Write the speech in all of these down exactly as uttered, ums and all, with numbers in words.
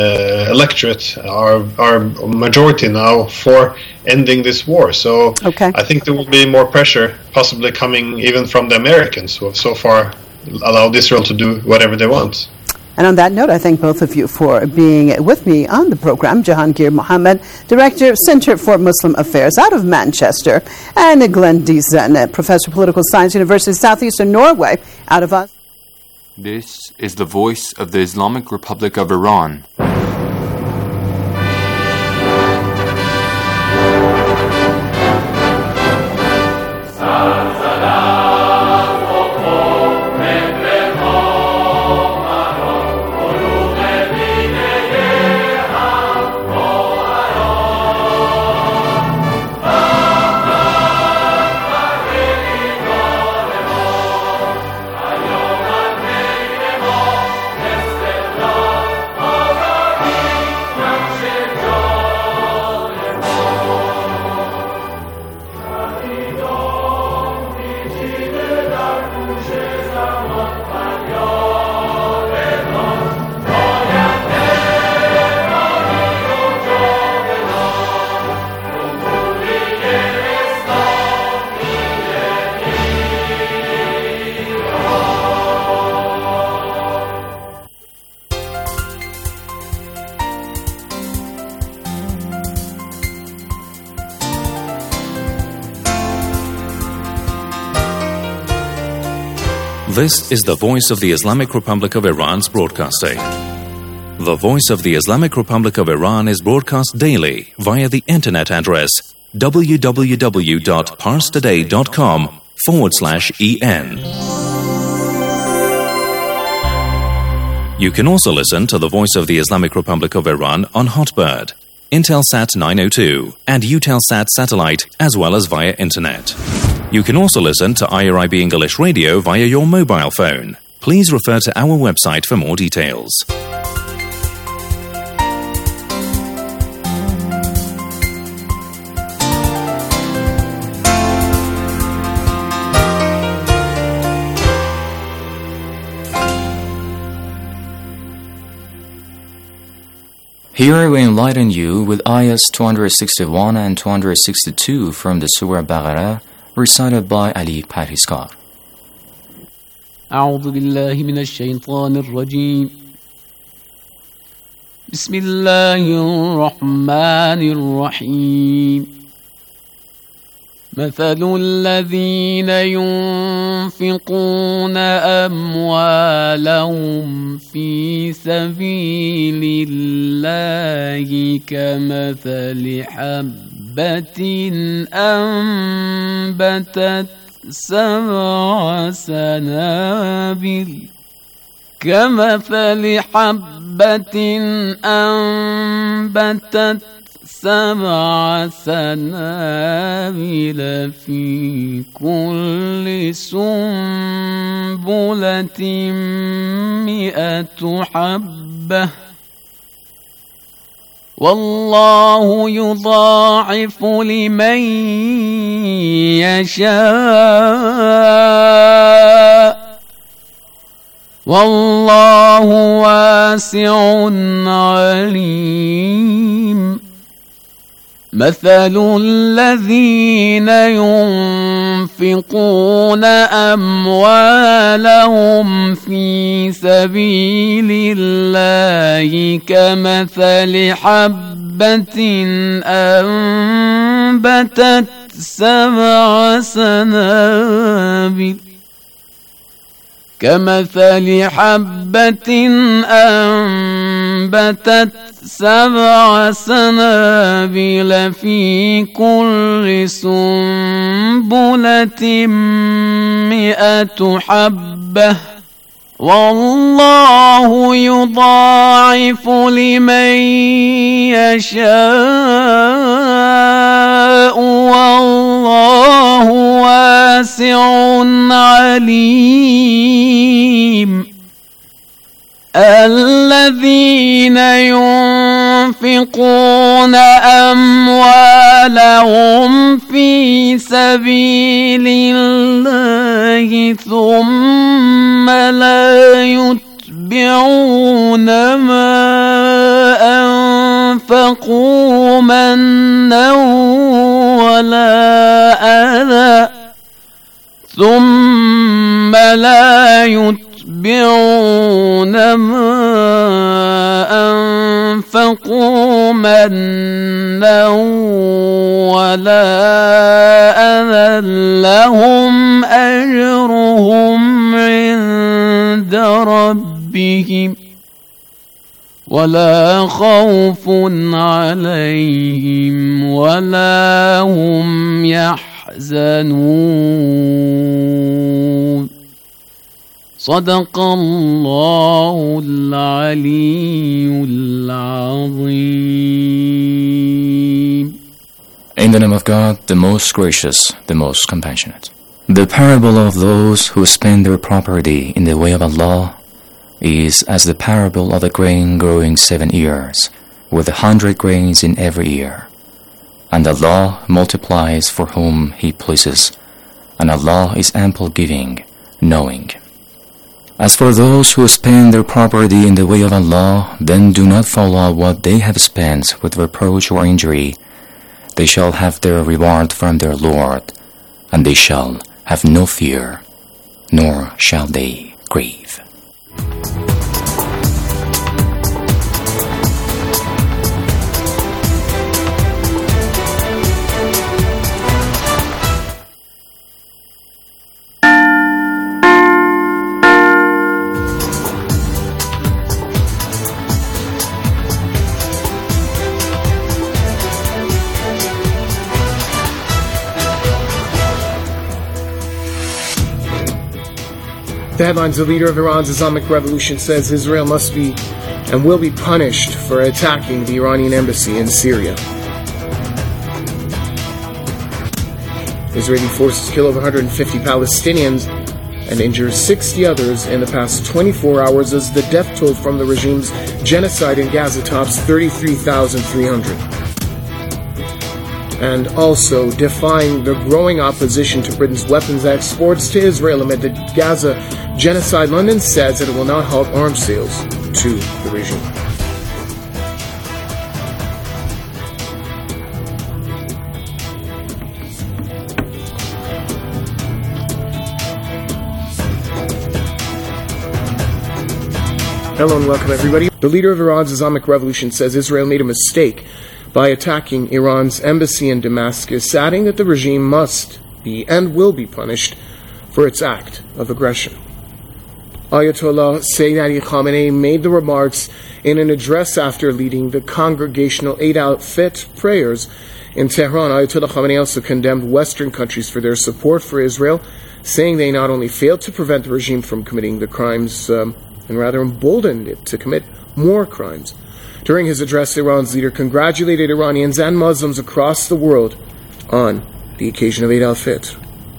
uh, electorate are are majority now for ending this war. So okay. I think there will be more pressure possibly coming even from the Americans, who have so far allowed Israel to do whatever they want. And on that note, I thank both of you for being with me on the program. Jahangir Mohammed, Director, Center for Muslim Affairs out of Manchester, and Glenn Diesen, Professor of Political Science, University of Southeastern Norway, out of Oslo. This is the voice of the Islamic Republic of Iran. This is the voice of the Islamic Republic of Iran's broadcasting. The voice of the Islamic Republic of Iran is broadcast daily via the internet address www.parstoday.com forward slash en. You can also listen to the voice of the Islamic Republic of Iran on Hotbird, Intelsat nine oh two, and Eutelsat satellite, as well as via internet. You can also listen to I R I B English Radio via your mobile phone. Please refer to our website for more details. Here we enlighten you with ayahs two hundred sixty-one and two hundred sixty-two from the Surah Baqarah, recited by Ali Parhiskar. أعوذ بالله من الشيطان الرجيم بسم الله الرحمن الرحيم مثل الذين ينفقون أموالهم في سبيل الله كمثل حبة أنبتت سبع سنابل كمثل حبة أنبتت سبع سنابل في كل سنبلة مئة حبة والله يضاعف لمن يشاء والله واسع عليم مثل الذين ينفقون أموالهم في سبيل الله كمثل حبة أنبتت سبع سنابل كمثل حبة أنبتت سبع سنابل في كل سنبلة مئة حبة والله يضاعف لمن يشاء والله واسع عليم الذين ينفقون أموالهم في سبيل الله ثم لا يتبعون ما أنفقوا منا ولا أذى ثم لا يتبعون ما أنفقوا منا ولا أذى لهم أجرهم عند ربهم ولا خوف عليهم ولا هم يحزنون. صدق الله العلي العظيم. In the name of God, the most gracious, the most compassionate. The parable of those who spend their property in the way of Allah is as the parable of a grain growing seven ears, with a hundred grains in every ear. And Allah multiplies for whom He pleases, and Allah is ample giving, knowing. As for those who spend their property in the way of Allah, then do not follow what they have spent with reproach or injury. They shall have their reward from their Lord, and they shall have no fear, nor shall they grieve. The headlines: the leader of Iran's Islamic Revolution says Israel must be and will be punished for attacking the Iranian embassy in Syria. Israeli forces kill over one hundred fifty Palestinians and injure sixty others in the past twenty-four hours as the death toll from the regime's genocide in Gaza tops thirty-three thousand three hundred. And also defying the growing opposition to Britain's weapons exports to Israel amid the Gaza genocide, London says that it will not halt arms sales to the regime. Hello and welcome everybody. The leader of Iran's Islamic Revolution says Israel made a mistake by attacking Iran's embassy in Damascus, adding that the regime must be and will be punished for its act of aggression. Ayatollah Sayyid Ali Khamenei made the remarks in an address after leading the congregational Eid al-Fitr prayers in Tehran. Ayatollah Khamenei also condemned Western countries for their support for Israel, saying they not only failed to prevent the regime from committing the crimes, um, and rather emboldened it to commit more crimes. During his address, Iran's leader congratulated Iranians and Muslims across the world on the occasion of Eid al-Fitr.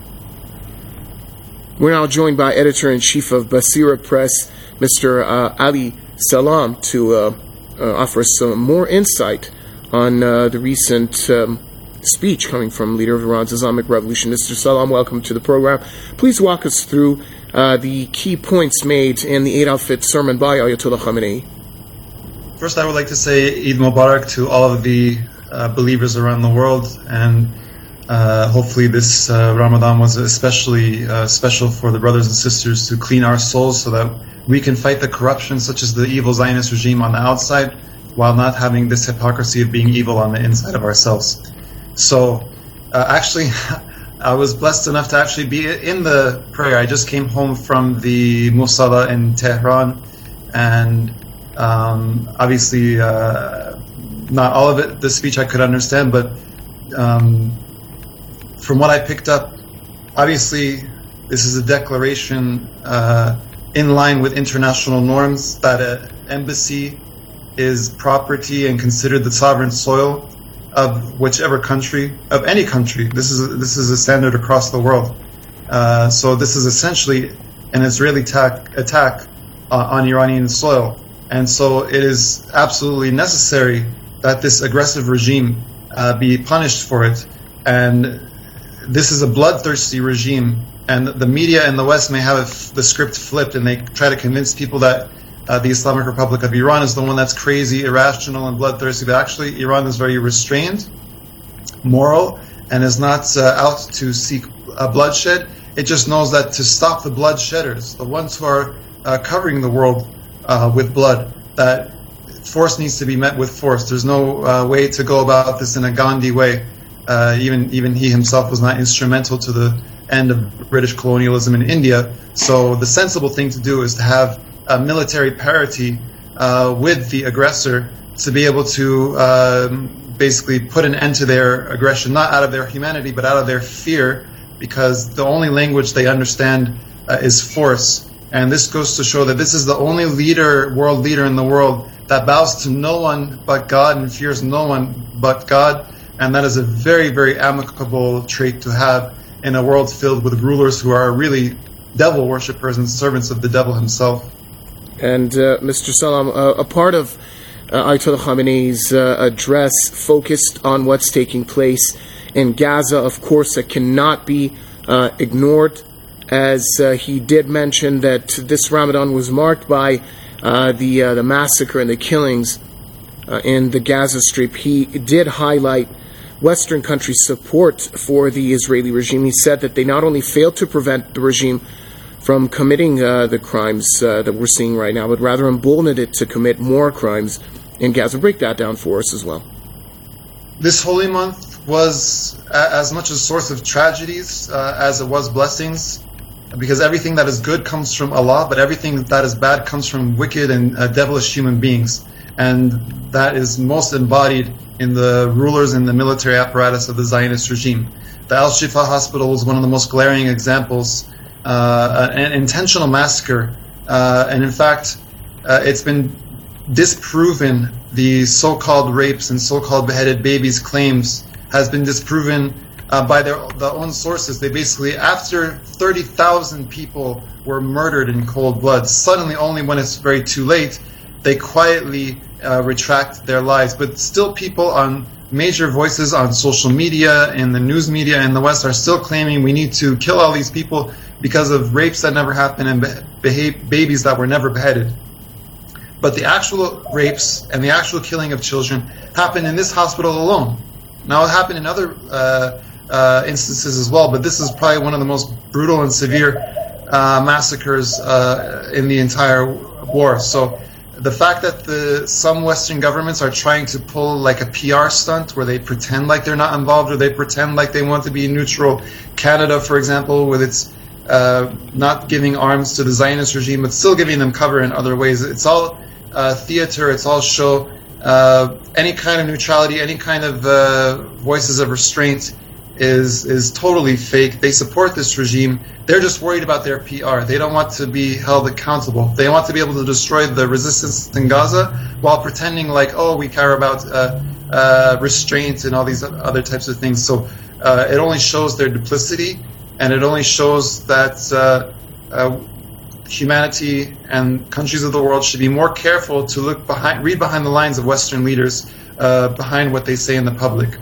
We're now joined by editor-in-chief of Basira Press, Mister Uh, Ali Salam, to uh, uh, offer us some more insight on uh, the recent um, speech coming from leader of Iran's Islamic Revolution. Mister Salam, welcome to the program. Please walk us through uh, the key points made in the Eid al-Fitr sermon by Ayatollah Khamenei. First, I would like to say Eid Mubarak to all of the uh, believers around the world, and uh, hopefully this uh, Ramadan was especially uh, special for the brothers and sisters to clean our souls so that we can fight the corruption such as the evil Zionist regime on the outside while not having this hypocrisy of being evil on the inside of ourselves. So uh, actually, I was blessed enough to actually be in the prayer. I just came home from the Musalla in Tehran, and Um, obviously, uh, not all of it, the speech I could understand, but um, from what I picked up, obviously, this is a declaration uh, in line with international norms that an embassy is property and considered the sovereign soil of whichever country, of any country. This is a, this is a standard across the world. Uh, so this is essentially an Israeli attack, attack uh, on Iranian soil. And so it is absolutely necessary that this aggressive regime uh, be punished for it. And this is a bloodthirsty regime. And the media in the West may have the script flipped, and they try to convince people that uh, the Islamic Republic of Iran is the one that's crazy, irrational, and bloodthirsty. But actually, Iran is very restrained, moral, and is not uh, out to seek uh, bloodshed. It just knows that to stop the bloodshedders, the ones who are uh, covering the world uh, with blood, that force needs to be met with force. There's no uh, way to go about this in a Gandhi way. Uh, even even he himself was not instrumental to the end of British colonialism in India. So the sensible thing to do is to have a military parity uh, with the aggressor to be able to um, basically put an end to their aggression, not out of their humanity, but out of their fear, because the only language they understand uh, is force. And this goes to show that this is the only leader, world leader in the world that bows to no one but God and fears no one but God. And that is a very, very amicable trait to have in a world filled with rulers who are really devil worshippers and servants of the devil himself. And uh, Mister Salam, uh, a part of uh, Ayatollah Khamenei's uh, address focused on what's taking place in Gaza. Of course, that cannot be uh, ignored, as uh, he did mention that this Ramadan was marked by uh, the uh, the massacre and the killings uh, in the Gaza Strip. He did highlight Western countries' support for the Israeli regime. He said that they not only failed to prevent the regime from committing uh, the crimes uh, that we're seeing right now, but rather emboldened it to commit more crimes in Gaza. Break that down for us as well. This holy month was a- as much a source of tragedies uh, as it was blessings, because everything that is good comes from Allah, but everything that is bad comes from wicked and uh, devilish human beings. And that is most embodied in the rulers and the military apparatus of the Zionist regime. The Al-Shifa hospital was one of the most glaring examples, uh, an intentional massacre. Uh, and in fact, uh, it's been disproven, the so-called rapes and so-called beheaded babies claims has been disproven uh, by their, their own sources. They basically, after thirty thousand people were murdered in cold blood, suddenly only when it's very too late, they quietly uh, retract their lies. But still people on major voices on social media and the news media in the West are still claiming we need to kill all these people because of rapes that never happened and behave, babies that were never beheaded. But the actual rapes and the actual killing of children happened in this hospital alone. Now it happened in other uh, uh, instances as well, but this is probably one of the most brutal and severe uh, massacres uh, in the entire war. So the fact that the some Western governments are trying to pull like a P R stunt where they pretend like they're not involved or they pretend like they want to be neutral. Canada, for example, with its uh, not giving arms to the Zionist regime but still giving them cover in other ways. It's all uh, theater, it's all show. Uh, any kind of neutrality, any kind of uh, voices of restraint is is totally fake. They support this regime. They're just worried about their P R. They don't want to be held accountable. They want to be able to destroy the resistance in Gaza while pretending like, oh, we care about uh, uh, restraint and all these other types of things. So uh, it only shows their duplicity, and it only shows that uh, uh, humanity and countries of the world should be more careful to look behind, read behind the lines of Western leaders, uh, behind what they say in the public.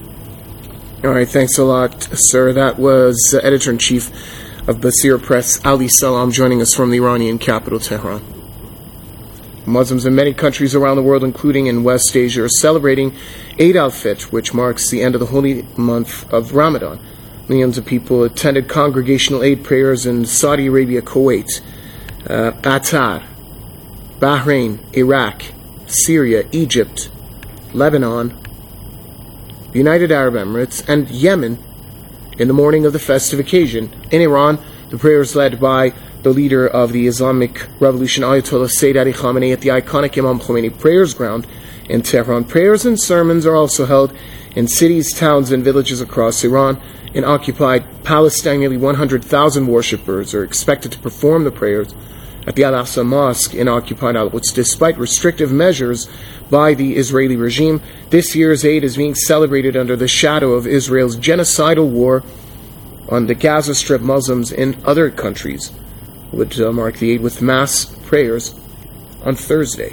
All right, thanks a lot, sir. That was uh, Editor-in-Chief of Basir Press, Ali Salam, joining us from the Iranian capital, Tehran. Muslims in many countries around the world, including in West Asia, are celebrating Eid al-Fitr, which marks the end of the holy month of Ramadan. Millions of people attended congregational Eid prayers in Saudi Arabia, Kuwait, uh, Qatar, Bahrain, Iraq, Syria, Egypt, Lebanon, the United Arab Emirates, and Yemen in the morning of the festive occasion. In Iran, the prayers led by the leader of the Islamic Revolution, Ayatollah Sayyid Ali Khamenei, at the iconic Imam Khomeini Prayers Ground in Tehran. Prayers and sermons are also held in cities, towns, and villages across Iran. In occupied Palestine, nearly one hundred thousand worshippers are expected to perform the prayers at the Al-Aqsa Mosque in occupied Al-Quds. Despite restrictive measures by the Israeli regime, this year's Eid is being celebrated under the shadow of Israel's genocidal war on the Gaza Strip. Muslims in other countries would uh, mark the Eid with mass prayers on Thursday.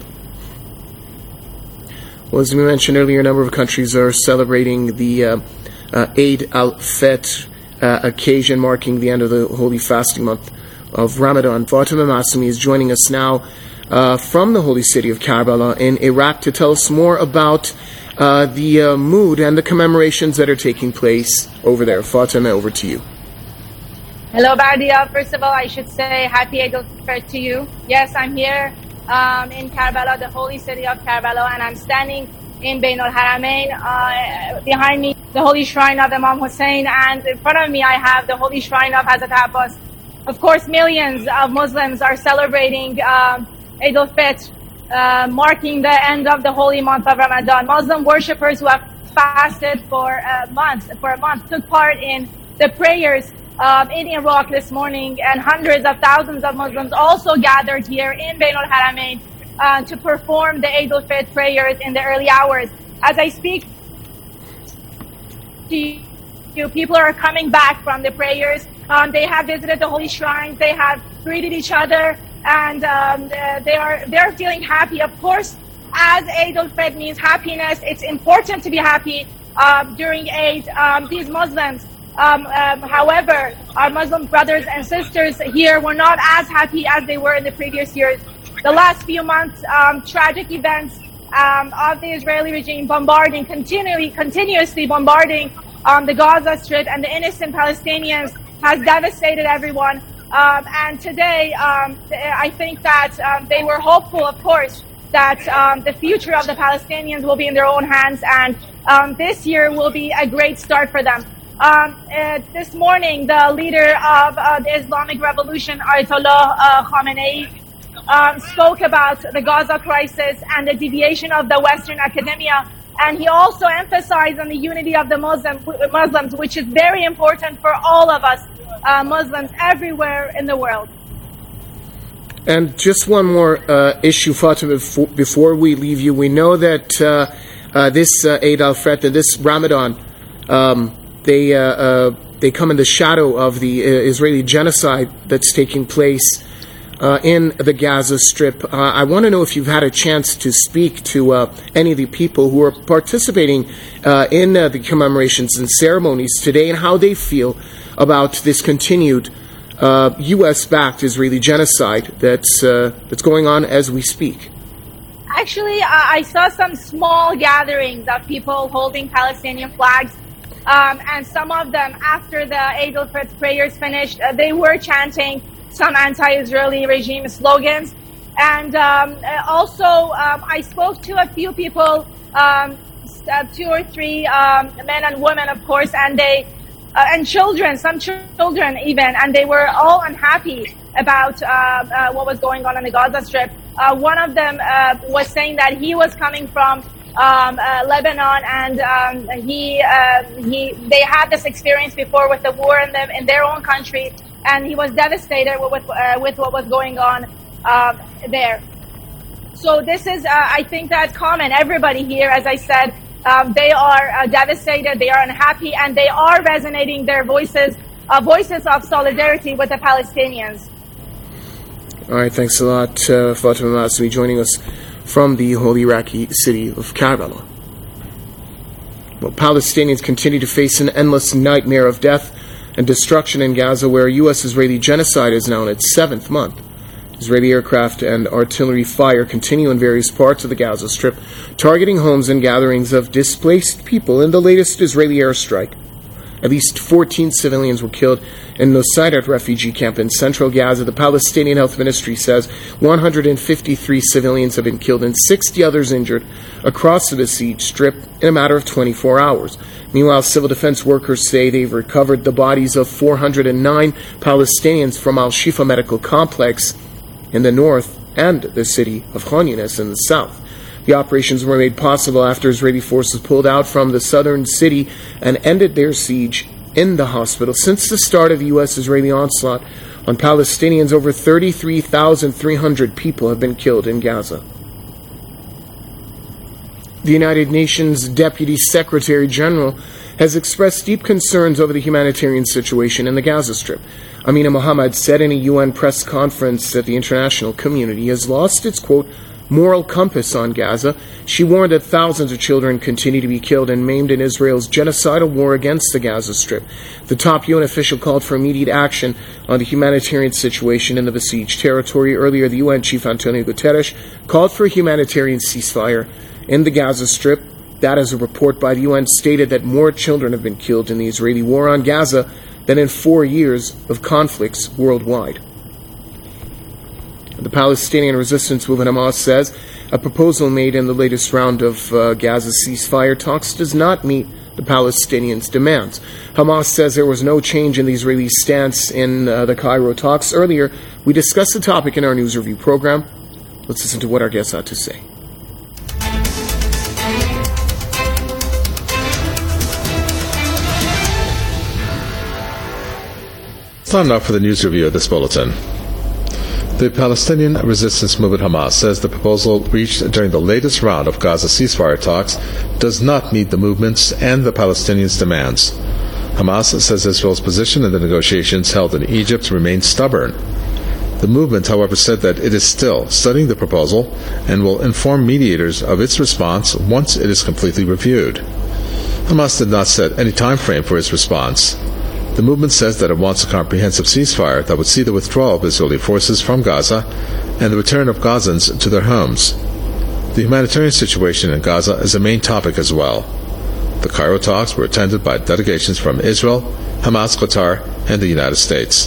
Well, as we mentioned earlier, a number of countries are celebrating the uh, uh, Eid al-Fitr uh, occasion, marking the end of the holy fasting month of Ramadan. Fatima Massimi is joining us now uh, from the holy city of Karbala in Iraq to tell us more about uh, the uh, mood and the commemorations that are taking place over there. Fatima, over to you. Hello, Bardia. First of all, I should say happy Eid al-Fitr to you. Yes, I'm here um, in Karbala, the holy city of Karbala, and I'm standing in Bain al-Haramain. Uh, behind me, the holy shrine of Imam Hussein, and in front of me, I have the holy shrine of Hazrat Abbas. Of course, millions of Muslims are celebrating um, Eid al-Fitr, uh, marking the end of the holy month of Ramadan. Muslim worshippers who have fasted for a month, for a month, took part in the prayers Um, in Iraq this morning, and hundreds of thousands of Muslims also gathered here in Bain al-Haramain uh, to perform the Eid al-Fitr prayers in the early hours. As I speak to you, people are coming back from the prayers. Um, they have visited the holy shrines. They have greeted each other, and um, they are they're feeling happy. Of course, as Eid al-Fitr means happiness, it's important to be happy uh, during Eid. Um, these Muslims. Um, um, however, our Muslim brothers and sisters here were not as happy as they were in the previous years. The last few months, um, tragic events um, of the Israeli regime bombarding, continually, continuously bombarding um, the Gaza Strip and the innocent Palestinians has devastated everyone. Um, and today, um, I think that um, they were hopeful, of course, that um, the future of the Palestinians will be in their own hands, and um, this year will be a great start for them. Um, uh, this morning, the leader of uh, the Islamic Revolution, Ayatollah uh, Khamenei, um, spoke about the Gaza crisis and the deviation of the Western academia, and he also emphasized on the unity of the Muslim, Muslims, which is very important for all of us uh, Muslims everywhere in the world. And just one more uh, issue, Fatima, before, before we leave you. We know that uh, uh, this uh, Eid al-Fitr, this Ramadan, um, They uh, uh, they come in the shadow of the uh, Israeli genocide that's taking place uh, in the Gaza Strip. Uh, I want to know if you've had a chance to speak to uh, any of the people who are participating uh, in uh, the commemorations and ceremonies today, and how they feel about this continued uh, U S-backed Israeli genocide that's uh, that's going on as we speak. Actually, uh, I saw some small gatherings of people holding Palestinian flags. Um, and some of them, after the Eid al-Fitr prayers finished, uh, they were chanting some anti-Israeli regime slogans. And um, also, um, I spoke to a few people, um, uh, two or three um, men and women, of course, and they uh, and children, some children even, and they were all unhappy about uh, uh, what was going on in the Gaza Strip. Uh, one of them uh, was saying that he was coming from Um, uh, Lebanon, and um, he uh, he they had this experience before with the war in them in their own country, and he was devastated with with, uh, with what was going on uh, there. So this is, uh, I think, that common. Everybody here, as I said, um, they are uh, devastated, they are unhappy, and they are resonating their voices, uh, voices of solidarity with the Palestinians. All right, thanks a lot, uh, Fatima Masmi, joining us from the holy Iraqi city of Karbala. Well, Palestinians continue to face an endless nightmare of death and destruction in Gaza, where U S-Israeli genocide is now in its seventh month. Israeli aircraft and artillery fire continue in various parts of the Gaza Strip, targeting homes and gatherings of displaced people in the latest Israeli airstrike. At least fourteen civilians were killed in Nusayrat refugee camp in central Gaza. The Palestinian Health Ministry says one hundred fifty-three civilians have been killed and sixty others injured across the besieged strip in a matter of twenty-four hours. Meanwhile, civil defense workers say they've recovered the bodies of four hundred nine Palestinians from Al-Shifa Medical Complex in the north and the city of Khan Yunis in the south. The operations were made possible after Israeli forces pulled out from the southern city and ended their siege in the hospital. Since the start of the U S-Israeli onslaught on Palestinians, over thirty-three thousand three hundred people have been killed in Gaza. The United Nations Deputy Secretary General has expressed deep concerns over the humanitarian situation in the Gaza Strip. Amina Mohammed said in a U N press conference that the international community has lost its, quote, moral compass on Gaza. She warned that thousands of children continue to be killed and maimed in Israel's genocidal war against the Gaza Strip. The top U N official called for immediate action on the humanitarian situation in the besieged territory. Earlier, the U N chief Antonio Guterres called for a humanitarian ceasefire in the Gaza Strip. That, as a report by the U N stated that more children have been killed in the Israeli war on Gaza than in four years of conflicts worldwide. The Palestinian resistance movement Hamas says a proposal made in the latest round of uh, Gaza ceasefire talks does not meet the Palestinians' demands. Hamas says there was no change in the Israeli stance in uh, the Cairo talks. Earlier, we discussed the topic in our news review program. Let's listen to what our guests had to say. Time now for the news review of this bulletin. The Palestinian resistance movement Hamas says the proposal reached during the latest round of Gaza ceasefire talks does not meet the movement's and the Palestinians' demands. Hamas says Israel's position in the negotiations held in Egypt remains stubborn. The movement, however, said that it is still studying the proposal and will inform mediators of its response once it is completely reviewed. Hamas did not set any time frame for its response. The movement says that it wants a comprehensive ceasefire that would see the withdrawal of Israeli forces from Gaza and the return of Gazans to their homes. The humanitarian situation in Gaza is a main topic as well. The Cairo talks were attended by delegations from Israel, Hamas, Qatar, and the United States.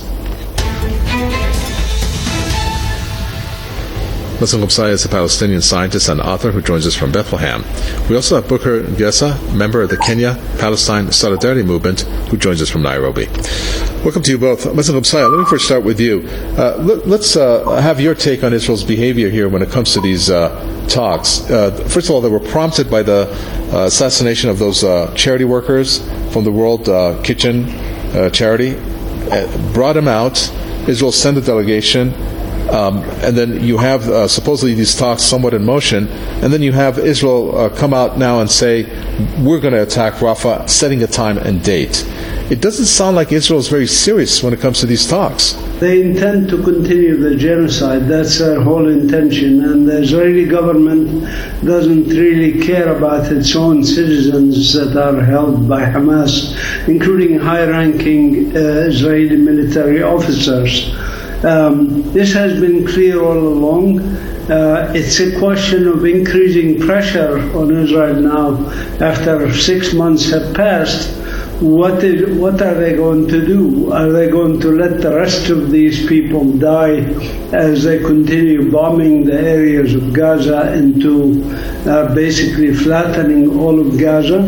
Muslim Gumsaya is a Palestinian scientist and author who joins us from Bethlehem. We also have Booker Ngesa, member of the Kenya-Palestine Solidarity Movement, who joins us from Nairobi. Welcome to you both. Muslim Gumsaya, let me first start with you. Uh, let, let's uh, have your take on Israel's behavior here when it comes to these uh, talks. Uh, first of all, they were prompted by the uh, assassination of those uh, charity workers from the World uh, Kitchen uh, charity. Uh, brought them out. Israel sent a delegation. Um, and then you have uh, supposedly these talks somewhat in motion, and then you have Israel uh, come out now and say, we're going to attack Rafah, setting a time and date. It doesn't sound like Israel is very serious when it comes to these talks. They intend to continue the genocide. That's their whole intention. And the Israeli government doesn't really care about its own citizens that are held by Hamas, including high-ranking uh, Israeli military officers. Um, this has been clear all along. Uh, it's a question of increasing pressure on Israel now. After six months have passed, what is, what are they going to do? Are they going to let the rest of these people die as they continue bombing the areas of Gaza into uh, basically flattening all of Gaza?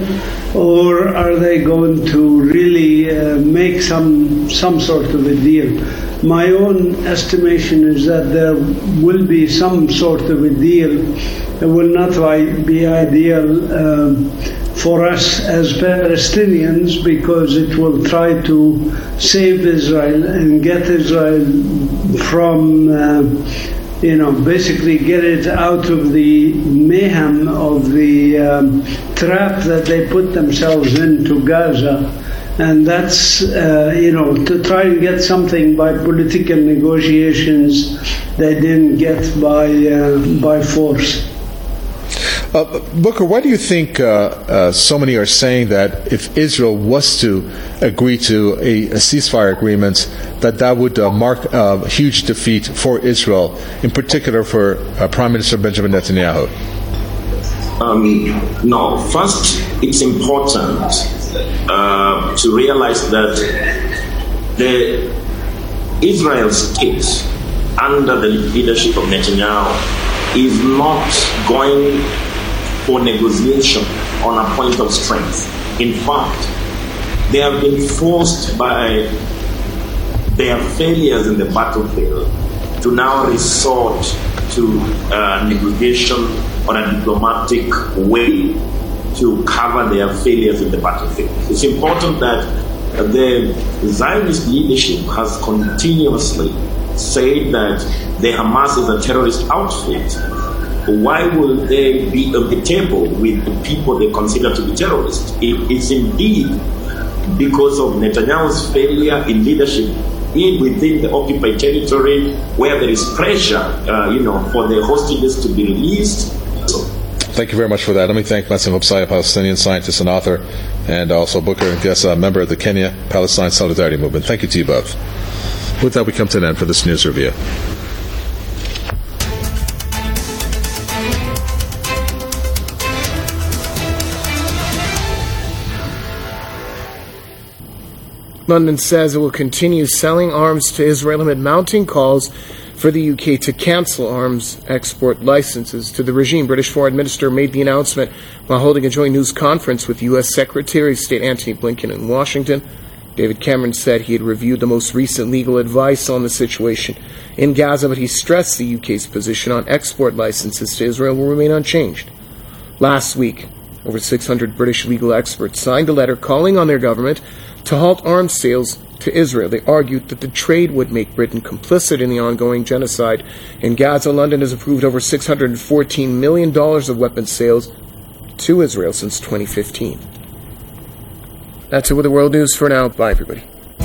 Or are they going to really uh, make some some sort of a deal? My own estimation is that there will be some sort of a deal. It will not be ideal uh, for us as Palestinians, because it will try to save Israel and get Israel from, uh, you know, basically get it out of the mayhem of the um, trap that they put themselves into Gaza. And that's, uh, you know, to try and get something by political negotiations they didn't get by uh, by force. Uh, Booker, why do you think uh, uh, so many are saying that if Israel was to agree to a, a ceasefire agreement, that that would uh, mark a huge defeat for Israel, in particular for uh, Prime Minister Benjamin Netanyahu? Um, no, first, it's important uh, to realize that the Israel state, under the leadership of Netanyahu, is not going for negotiation on a point of strength. In fact, they have been forced by their failures in the battlefield to now resort to uh, negotiation on a diplomatic way to cover their failures in the battlefield. It's important that the Zionist leadership has continuously said that the Hamas is a terrorist outfit. Why will they be at the table with the people they consider to be terrorists? It is indeed because of Netanyahu's failure in leadership in within the occupied territory where there is pressure, uh, you know, for the hostages to be released. So, thank you very much for that. Let me thank Massimo Hope-Sai, a Palestinian scientist and author, and also Booker Nkessa, a member of the Kenya Palestine Solidarity Movement. Thank you to you both. With that, we come to an end for this news review. London says it will continue selling arms to Israel amid mounting calls for the U K to cancel arms export licenses to the regime. British Foreign Minister made the announcement while holding a joint news conference with U S Secretary of State Antony Blinken in Washington. David Cameron said he had reviewed the most recent legal advice on the situation in Gaza, but he stressed the U K's position on export licenses to Israel will remain unchanged. Last week, over six hundred British legal experts signed a letter calling on their government to halt arms sales to Israel. They argued that the trade would make Britain complicit in the ongoing genocide in Gaza. London has approved over six hundred fourteen million dollars of weapons sales to Israel since twenty fifteen. That's it with the world news for now. Bye, everybody.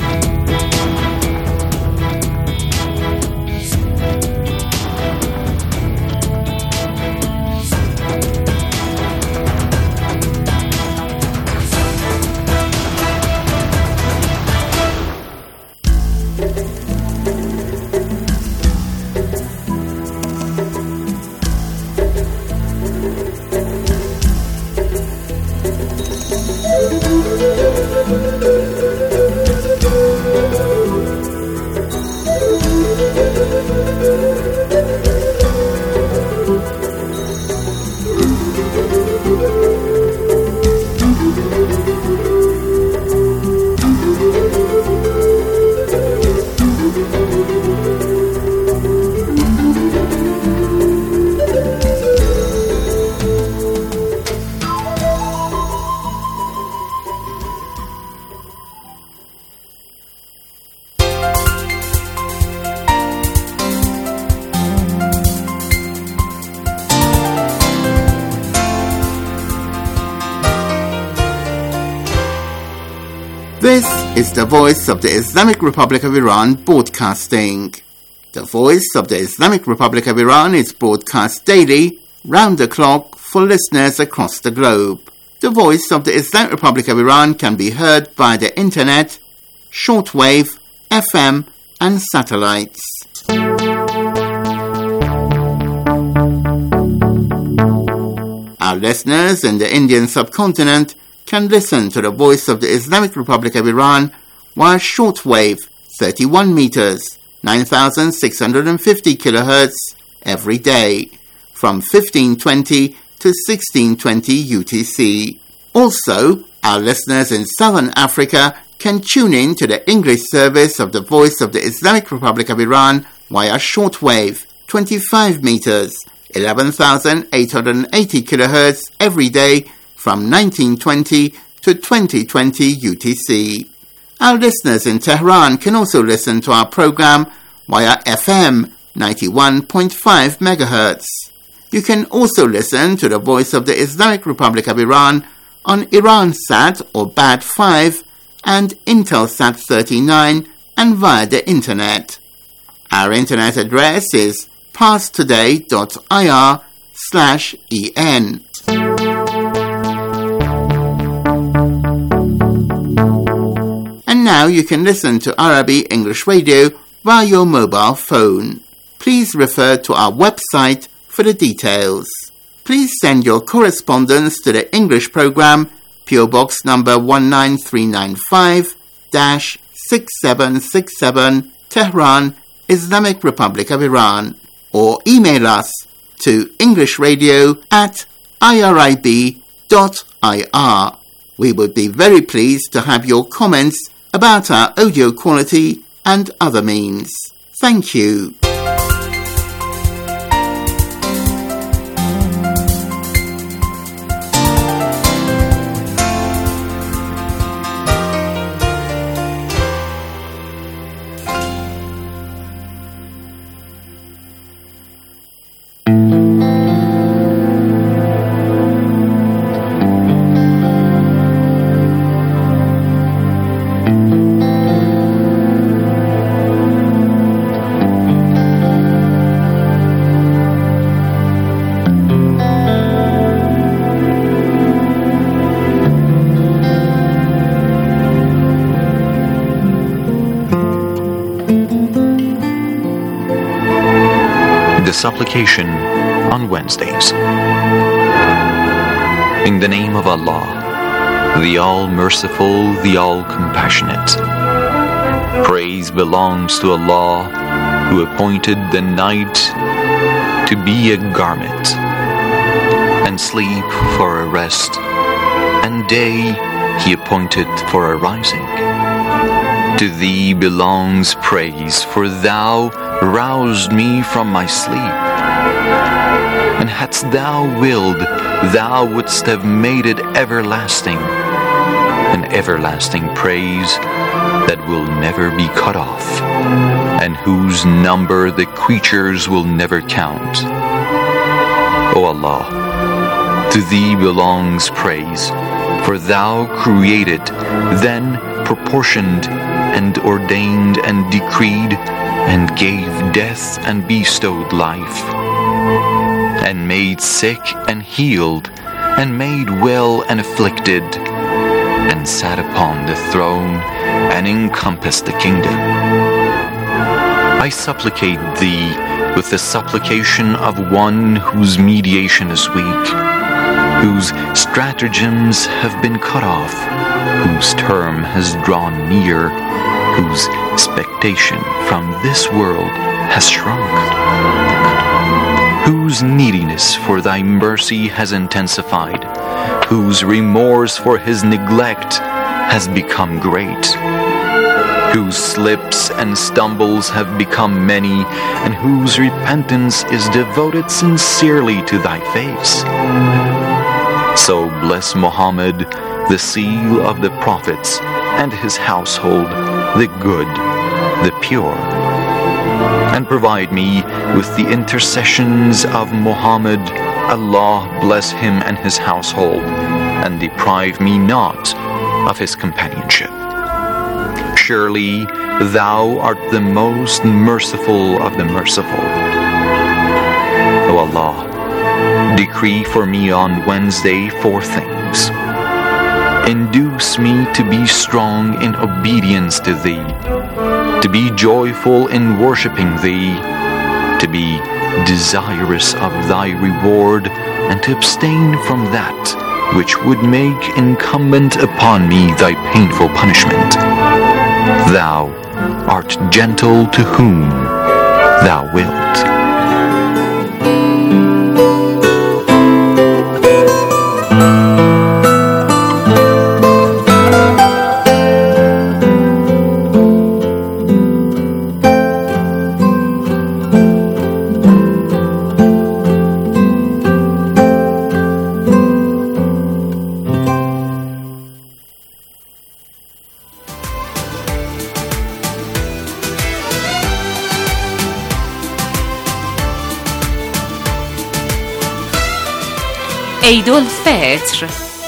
This is the Voice of the Islamic Republic of Iran broadcasting. The Voice of the Islamic Republic of Iran is broadcast daily, round the clock, for listeners across the globe. The Voice of the Islamic Republic of Iran can be heard by the internet, shortwave, F M, and satellites. Our listeners in the Indian subcontinent can listen to the Voice of the Islamic Republic of Iran via shortwave thirty-one meters, nine thousand six hundred fifty kilohertz every day from fifteen twenty to sixteen twenty U T C. Also, our listeners in Southern Africa can tune in to the English service of the Voice of the Islamic Republic of Iran via shortwave twenty-five meters, eleven thousand eight hundred eighty kilohertz every day from nineteen twenty to twenty twenty U T C. Our listeners in Tehran can also listen to our program via F M ninety-one point five megahertz. You can also listen to the Voice of the Islamic Republic of Iran on Iransat or B A D five and Intelsat thirty-nine and via the internet. Our internet address is parstoday.ir slash en. And now you can listen to Arabi English Radio via your mobile phone. Please refer to our website for the details. Please send your correspondence to the English program, P O Box number one nine three nine five, six seven six seven, Tehran, Islamic Republic of Iran, or email us to englishradio at irib dot ir. We would be very pleased to have your comments about our audio quality and other means. Thank you. the supplication on Wednesdays. In the name of Allah, the All-Merciful, the All-Compassionate. Praise belongs to Allah, who appointed the night to be a garment, and sleep for a rest, and day He appointed for a rising. To Thee belongs praise, for Thou roused me from my sleep. And hadst Thou willed, Thou wouldst have made it everlasting, an everlasting praise that will never be cut off, and whose number the creatures will never count. O Allah, to Thee belongs praise, for Thou created, then proportioned, and ordained and decreed, and gave death and bestowed life, and made sick and healed, and made well and afflicted, and sat upon the throne, and encompassed the kingdom. I supplicate Thee with the supplication of one whose mediation is weak, whose stratagems have been cut off, whose term has drawn near, whose expectation from this world has shrunk, whose neediness for Thy mercy has intensified, whose remorse for his neglect has become great, whose slips and stumbles have become many, and whose repentance is devoted sincerely to Thy face. So bless Muhammad, the seal of the prophets, and his household, the good, the pure. And provide me with the intercessions of Muhammad. Allah bless him and his household, and deprive me not of his companionship. Surely Thou art the most merciful of the merciful. O Allah, decree for me on Wednesday four things. Induce me to be strong in obedience to Thee, to be joyful in worshipping Thee, to be desirous of Thy reward, and to abstain from that which would make incumbent upon me Thy painful punishment. Thou art gentle to whom Thou wilt. عید الفطر.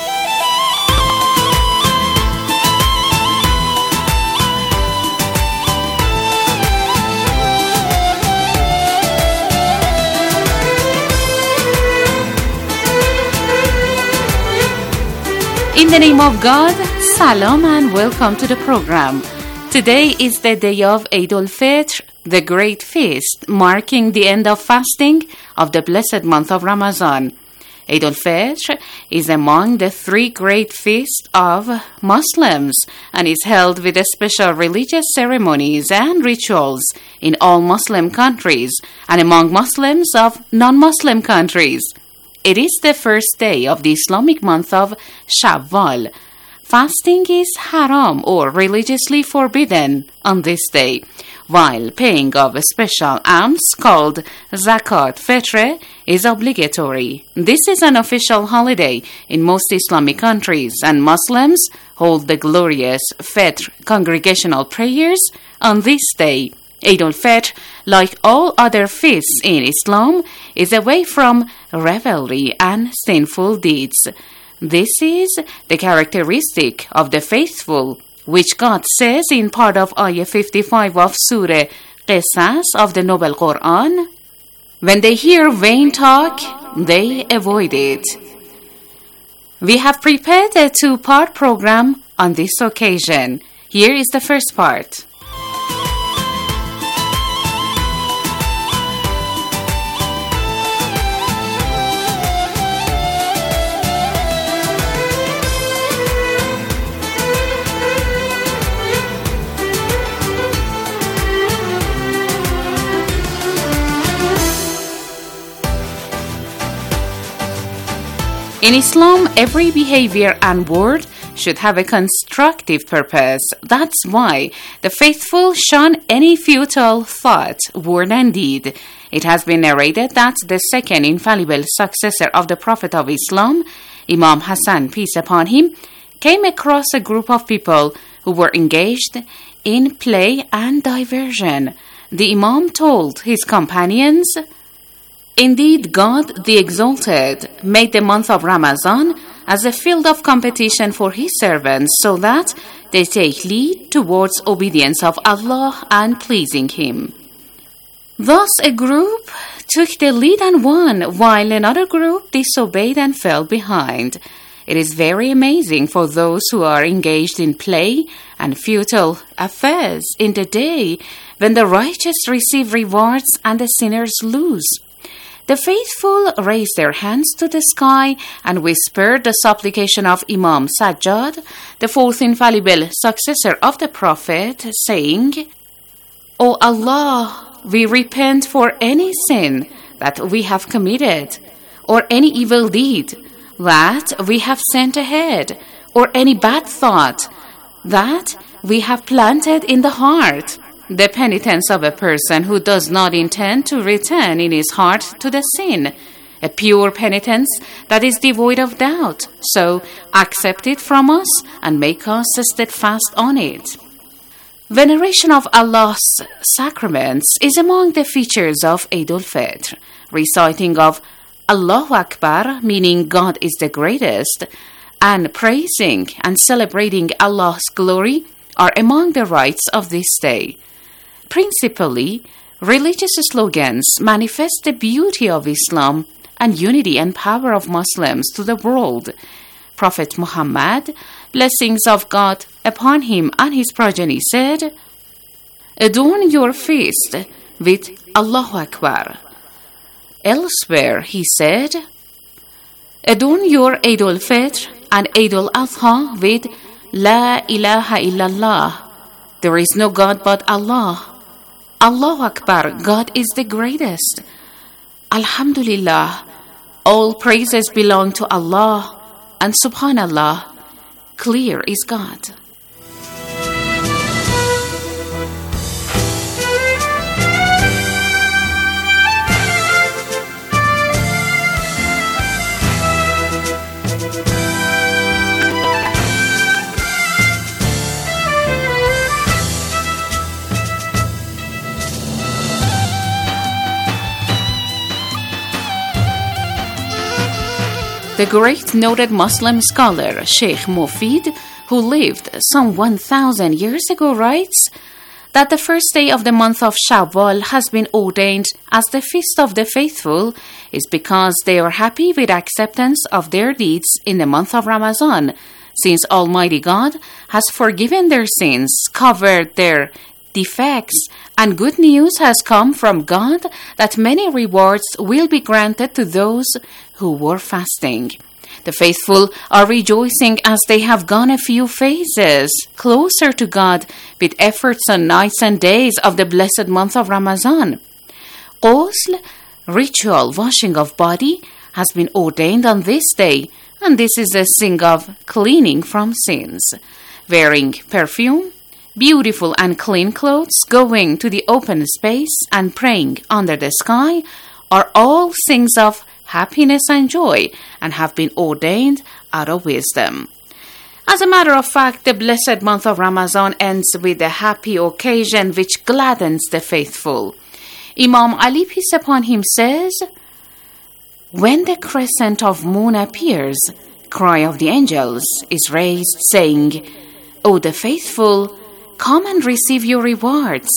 In the name of God, salam and welcome to the program. Today is the day of Eid al-Fitr, the great feast, marking the end of fasting of the blessed month of Ramadan. Eid al-Fitr is among the three great feasts of Muslims and is held with special religious ceremonies and rituals in all Muslim countries and among Muslims of non-Muslim countries. It is the first day of the Islamic month of Shawwal. Fasting is haram or religiously forbidden on this day, while paying of a special alms called Zakat Fitr is obligatory. This is an official holiday in most Islamic countries, and Muslims hold the glorious Fitr congregational prayers on this day. Eid al-Fitr, like all other feasts in Islam, is away from revelry and sinful deeds. This is the characteristic of the faithful, which God says in part of Ayah fifty-five of Surah Qisas of the Noble Quran, when they hear vain talk, they avoid it. We have prepared a two-part program on this occasion. Here is the first part. In Islam, every behavior and word should have a constructive purpose. That's why the faithful shun any futile thought, word, and deed. It has been narrated that the second infallible successor of the Prophet of Islam, Imam Hassan, peace upon him, came across a group of people who were engaged in play and diversion. The Imam told his companions, "Indeed, God the Exalted made the month of Ramadan as a field of competition for His servants so that they take lead towards obedience of Allah and pleasing Him." Thus, a group took the lead and won, while another group disobeyed and fell behind. It is very amazing for those who are engaged in play and futile affairs in the day when the righteous receive rewards and the sinners lose. The faithful raised their hands to the sky and whispered the supplication of Imam Sajjad, the fourth infallible successor of the Prophet, saying, "O Allah, we repent for any sin that we have committed, or any evil deed that we have sent ahead, or any bad thought that we have planted in the heart." The penitence of a person who does not intend to return in his heart to the sin, a pure penitence that is devoid of doubt. So accept it from us and make us steadfast on it. Veneration of Allah's sacraments is among the features of Eid al-Fitr. Reciting of Allahu Akbar, meaning God is the greatest, and praising and celebrating Allah's glory are among the rites of this day. Principally, religious slogans manifest the beauty of Islam and unity and power of Muslims to the world. Prophet Muhammad, blessings of God upon him and his progeny, said, "Adorn your feast with Allahu Akbar." Elsewhere, he said, "Adorn your Eid al-Fitr and Eid al-Adha with La ilaha illallah. There is no God but Allah. Allahu Akbar, God is the greatest. Alhamdulillah, all praises belong to Allah, and Subhanallah, clear is God." The great noted Muslim scholar Sheikh Mufid, who lived some one thousand years ago, writes that the first day of the month of Shawwal has been ordained as the Feast of the Faithful is because they are happy with acceptance of their deeds in the month of Ramadan, since Almighty God has forgiven their sins, covered their defects, and good news has come from God that many rewards will be granted to those who were fasting. The faithful are rejoicing as they have gone a few phases closer to God with efforts on nights and days of the blessed month of Ramadan. Ghusl, ritual washing of body, has been ordained on this day, and this is a sign of cleaning from sins. Wearing perfume, beautiful and clean clothes, going to the open space, and praying under the sky are all things of happiness and joy, and have been ordained out of wisdom. As a matter of fact, the blessed month of Ramadan ends with a happy occasion which gladdens the faithful. Imam Ali, peace upon him, says, "When the crescent of moon appears, cry of the angels is raised, saying, 'O the faithful, come and receive your rewards.'"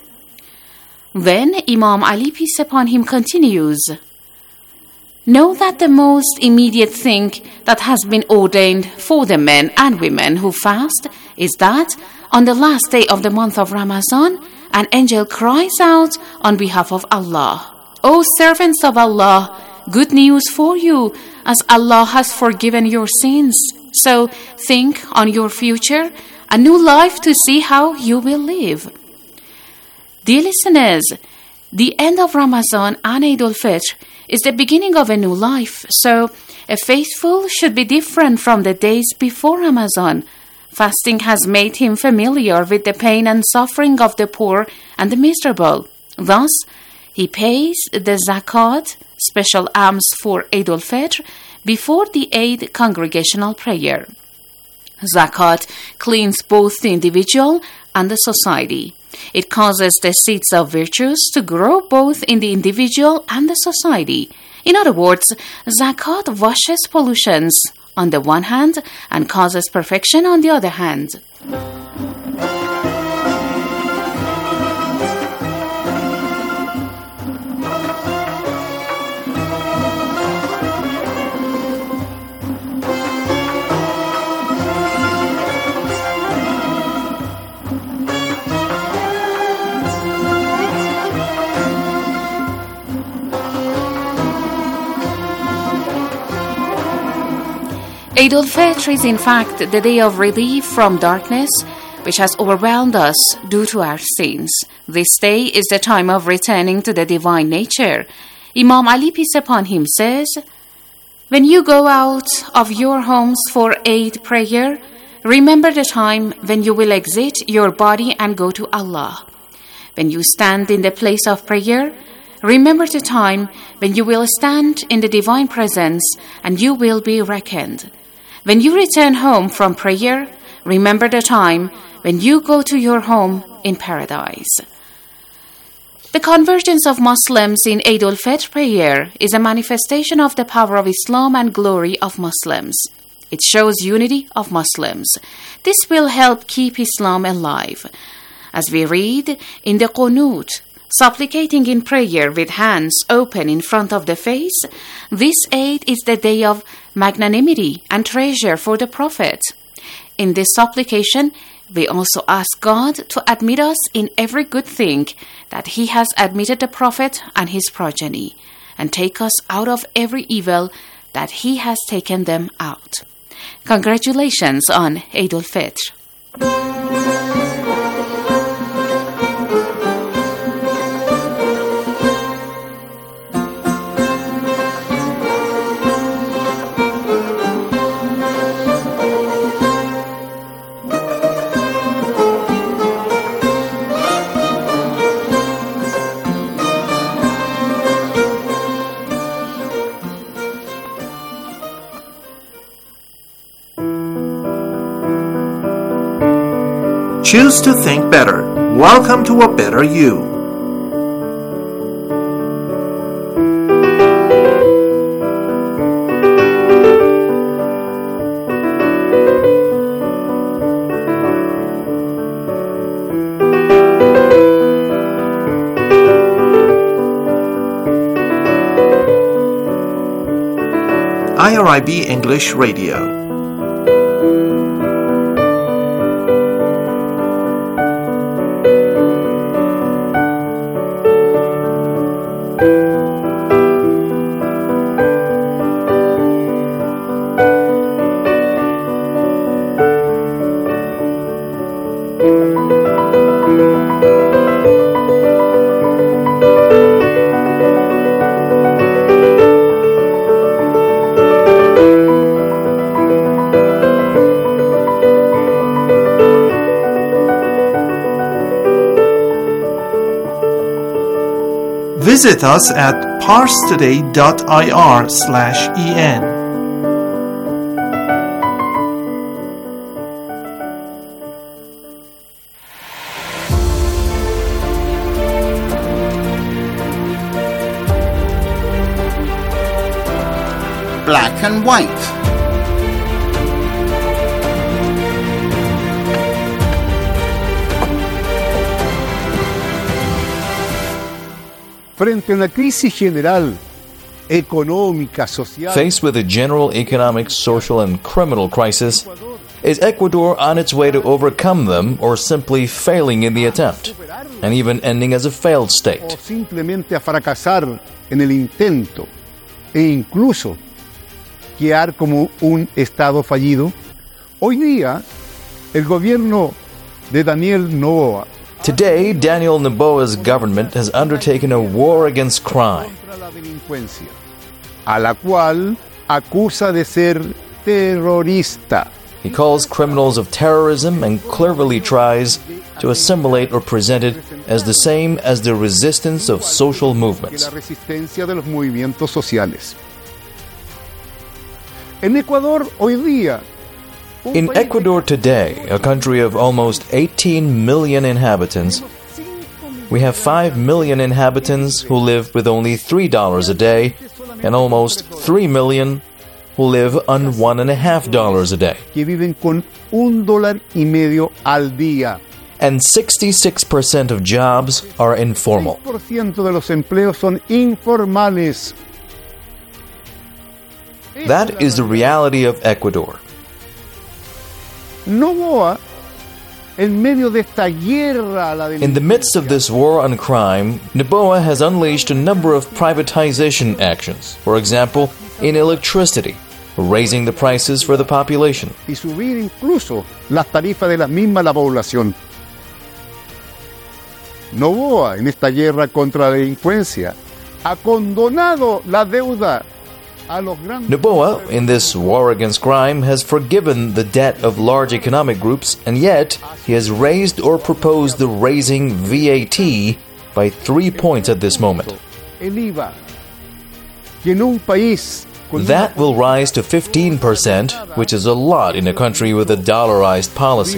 Then Imam Ali, peace upon him, continues, "Know that the most immediate thing that has been ordained for the men and women who fast is that on the last day of the month of Ramadan, an angel cries out on behalf of Allah, 'O servants of Allah, good news for you, as Allah has forgiven your sins. So think on your future, a new life to see how you will live.'" Dear listeners, the end of Ramadan and Eid al-Fitr is the beginning of a new life. So A faithful should be different from the days before Ramadan. Fasting has made him familiar with the pain and suffering of the poor and the miserable. Thus, he pays the zakat, special alms for Eid al-Fitr, before the Eid congregational prayer. Zakat cleans both the individual and the society. It causes the seeds of virtues to grow both in the individual and the society. In other words, zakat washes pollutions on the one hand and causes perfection on the other hand. Eid al-Fitr is in fact the day of relief from darkness which has overwhelmed us due to our sins. This day is the time of returning to the divine nature. Imam Ali, peace upon him, says, "When you go out of your homes for Eid prayer, remember the time when you will exit your body and go to Allah. When you stand in the place of prayer, remember the time when you will stand in the divine presence and you will be reckoned. When you return home from prayer, remember the time when you go to your home in paradise." The convergence of Muslims in Eid al-Fitr prayer is a manifestation of the power of Islam and glory of Muslims. It shows unity of Muslims. This will help keep Islam alive. As we read in the Qunut, supplicating in prayer with hands open in front of the face, this Eid is the day of magnanimity and treasure for the Prophet. In this supplication, we also ask God to admit us in every good thing that He has admitted the Prophet and his progeny, and take us out of every evil that He has taken them out. Congratulations on Eid al-Fitr. Choose to think better. Welcome to a better you. I R I B English Radio. Visit us at parstoday.ir slash en. Black and white. Frente a una crisis general, económica, social. Faced with a general economic, social, and criminal crisis, is Ecuador on its way to overcome them or simply failing in the attempt, and even ending as a failed state? O simplemente a fracasar en el intento e incluso quedar como un Estado fallido? Hoy día, el gobierno de Daniel Noboa Today, Daniel Noboa's government has undertaken a war against crime, a la cual acusa de ser terrorista. He calls criminals of terrorism and cleverly tries to assimilate or present it as the same as the resistance of social movements. La resistencia de los movimientos sociales. En Ecuador hoy día, in Ecuador today, a country of almost eighteen million inhabitants, we have five million inhabitants who live with only three dollars a day and almost three million who live on one and a half dollars a day. Que viven con un dólar y medio al día. And sixty-six percent of jobs are informal. seis por ciento de los empleos son informales. That is the reality of Ecuador. Noboa, en medio de esta guerra a la In the midst of this war on crime, Noboa has unleashed a number of privatization actions. For example, in electricity, raising the prices for the population. Y subir incluso las tarifas de la misma la población. Noboa, en esta guerra contra la delincuencia, ha condonado la deuda. Noboa, in this war against crime, has forgiven the debt of large economic groups, and yet he has raised or proposed the raising V A T by three points at this moment. That will rise to fifteen percent, which is a lot in a country with a dollarized policy.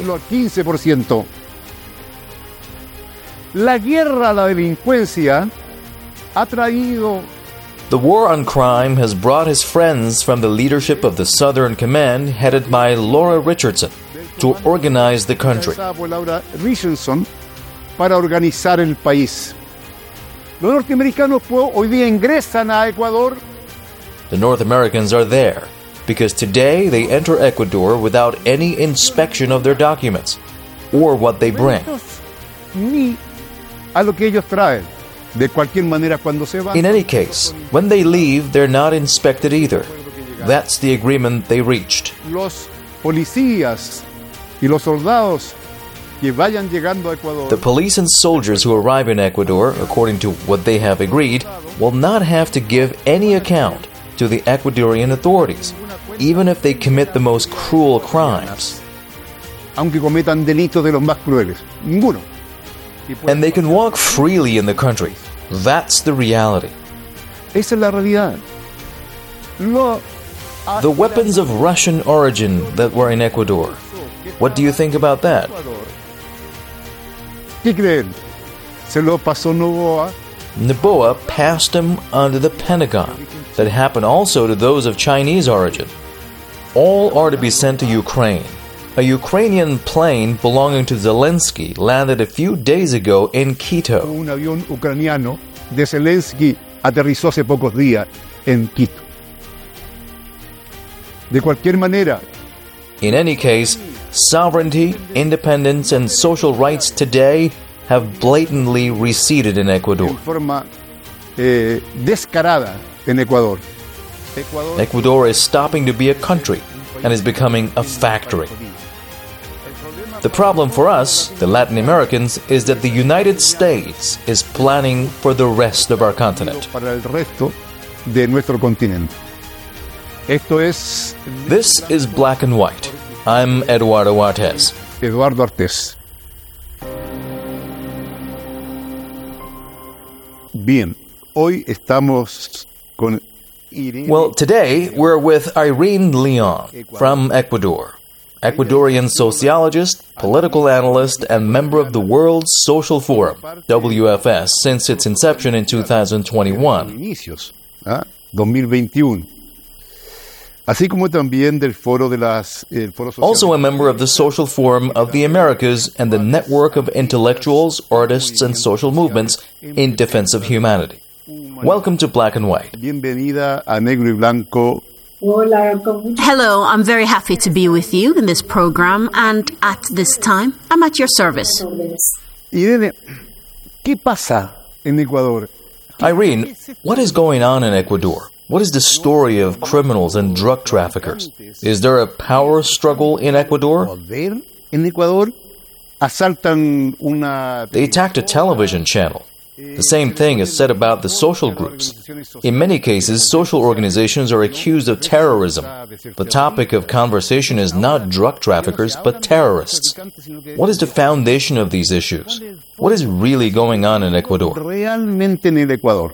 La guerra a la delincuencia ha traído The war on crime has brought his friends from the leadership of the Southern Command, headed by Laura Richardson, to organize the country. Richardson para organizar el país. Los norteamericanos hoy día ingresan a Ecuador. The North Americans are there because today they enter Ecuador without any inspection of their documents or what they bring. Ni a lo que ellos traen. De cualquier manera, cuando se van, in any case, when they leave, they're not inspected either. That's the agreement they reached. Los policías y los soldados que vayan llegando a Ecuador, the police and soldiers who arrive in Ecuador, according to what they have agreed, will not have to give any account to the Ecuadorian authorities, even if they commit the most cruel crimes. Aunque cometan delitos de los más crueles. Ninguno. And they can walk freely in the country. That's the reality. Esa es la realidad. Lo, the weapons of Russian origin that were in Ecuador. What do you think about that? ¿Qué creen? Se lo pasó Noboa. Noboa passed them under the Pentagon. That happened also to those of Chinese origin. All are to be sent to Ukraine. A Ukrainian plane belonging to Zelensky landed a few days ago in Quito. Un avión ucraniano de Zelensky aterrizó hace pocos días en Quito. De cualquier manera, in any case, sovereignty, independence, and social rights today have blatantly receded in Ecuador. En forma eh, descarada en Ecuador. Ecuador. Ecuador is stopping to be a country and is becoming a factory. The problem for us, the Latin Americans, is that the United States is planning for the rest of our continent. Para el resto de nuestro continente. Esto es. This is Black and White. I'm Eduardo Artes. Eduardo Artes. Bien, hoy estamos con Irene. Well, today we're with Irene Leon from Ecuador. Ecuadorian sociologist, political analyst, and member of the World Social Forum, W F S, since its inception in two thousand twenty-one. Inicios, ¿ah? dos mil veintiuno. Así como también del foro de las, el foro social. Also a member of the Social Forum of the Americas and the network of intellectuals, artists, and social movements in defense of humanity. Welcome to Black and White. Bienvenida a Negro y Blanco. Hello, I'm very happy to be with you in this program, and at this time, I'm at your service. Irene, ¿qué pasa en Ecuador? Irene, what is going on in Ecuador? What is the story of criminals and drug traffickers? Is there a power struggle in Ecuador? En Ecuador asaltan una. They attacked a television channel. The same thing is said about the social groups. In many cases, social organizations are accused of terrorism. The topic of conversation is not drug traffickers, but terrorists. What is the foundation of these issues? What is really going on in Ecuador? Realmente en el Ecuador.